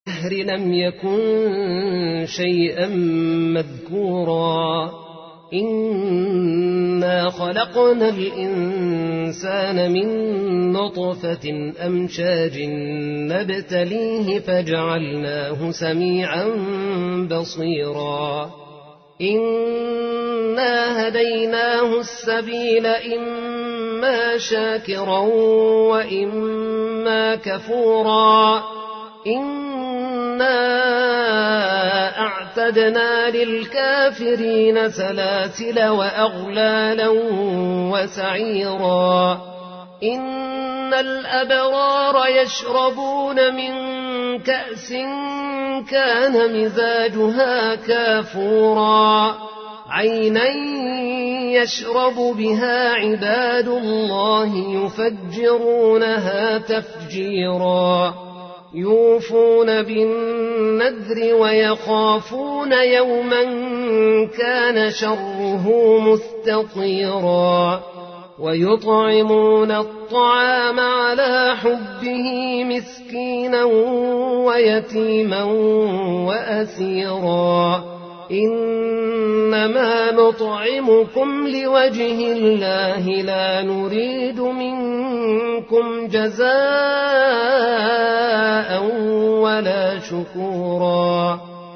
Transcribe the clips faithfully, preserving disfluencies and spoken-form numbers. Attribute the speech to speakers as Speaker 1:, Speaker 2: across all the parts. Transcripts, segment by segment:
Speaker 1: الدهر لم يكن شيئا مذكورا إنا خلقنا الإنسان من نطفة أمشاج نبتليه فجعلناه سميعا بصيرا إنا هديناه السبيل إما شاكرا وإما كفورا إنا أعتدنا للكافرين سلاسل وأغلالا وسعيرا إن الأبرار يشربون من كأس كان مزاجها كافورا عينا يشرب بها عباد الله يفجرونها تفجيرا يوفون بالنذر ويخافون يوما كان شره مستطيرا ويطعمون الطعام على حبه مسكينا ويتيما وأسيرا إنما نطعمكم لوجه الله لا نريد منكم جزاء ولا شكورا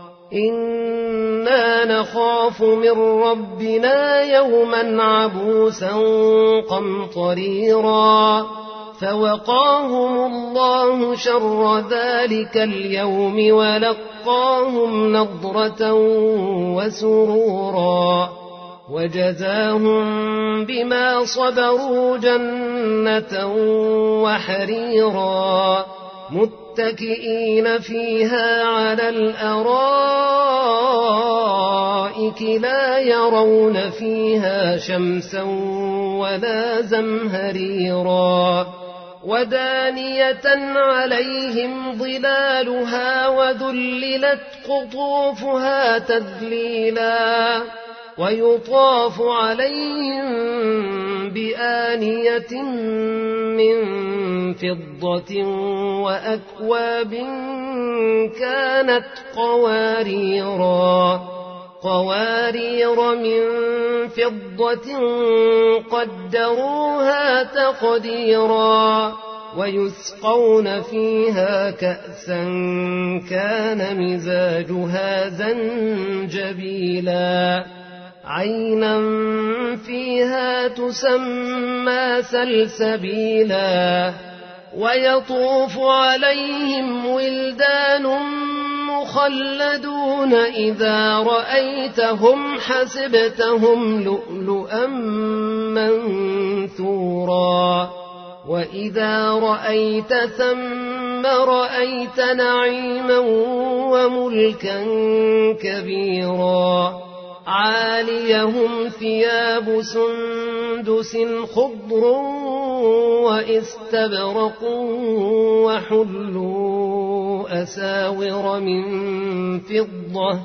Speaker 1: إنا نخاف من ربنا يوما عبوسا قمطريرا فوقاهم الله شر ذلك اليوم ولقاهم نضرة وسرورا وجزاهم بما صبروا جنة وحريرا متكئين فيها على الأرائك لا يرون فيها شمسا ولا زمهريرا ودانية عليهم ظلالها وذللت قطوفها تذليلا ويطاف عليهم بآنية من فضة وأكواب كانت قواريرا قوارير من فضة قدروها تقديرا ويسقون فيها كأسا كان مزاجها زنجبيلا عينا فيها تسمى سلسبيلا ويطوف عليهم ولدان مخلدون إذا رأيتهم حسبتهم لؤلؤا منثورا وإذا رأيت ثم رأيت نعيما وملكا كبيرا عاليهم ثياب سندس خضر وإستبرق وحلوا أساور من فضة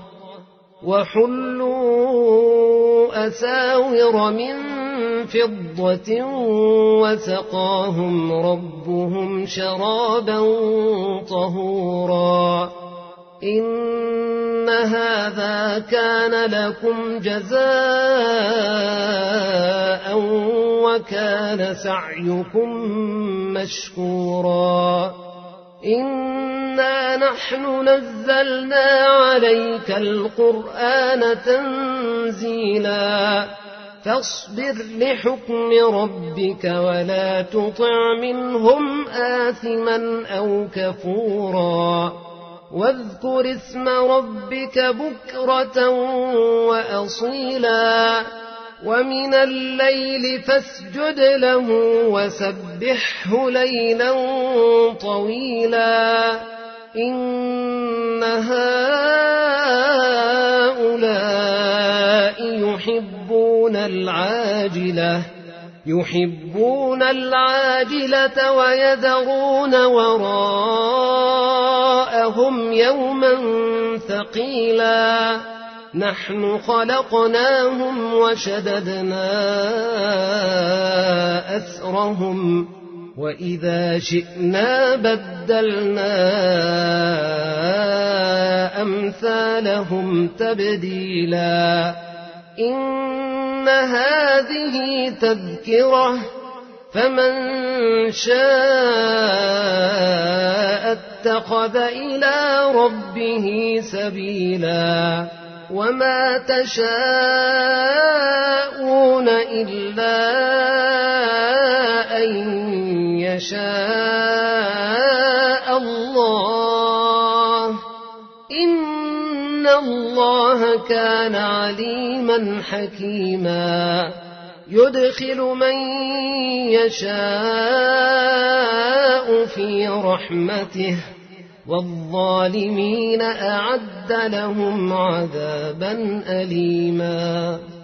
Speaker 1: وحلوا أساور من فضة وسقاهم ربهم شرابا طهورا إن هذا كان لكم جزاء وكان سعيكم مشكورا إنا نحن نزلنا عليك القرآن تنزيلا فاصبر لحكم ربك ولا تطع منهم آثما أو كفورا واذكر اسم ربك بكرة وأصيلا ومن الليل فاسجد له وسبحه ليلا طويلا إن هؤلاء يحبون العاجلة يحبون العاجلة ويذرون وراءهم يوما ثقيلا نحن خلقناهم وشددنا أسرهم وإذا شئنا بدلنا أمثالهم تبديلا إن هذه تذكرة فمن شاء اتخذ إلى ربه سبيلا وما تشاءون إلا أن يشاء الله إن الله كان عليما حكيما يدخل من يشاء في رحمته والظالمين أعد لهم عذابا أليما.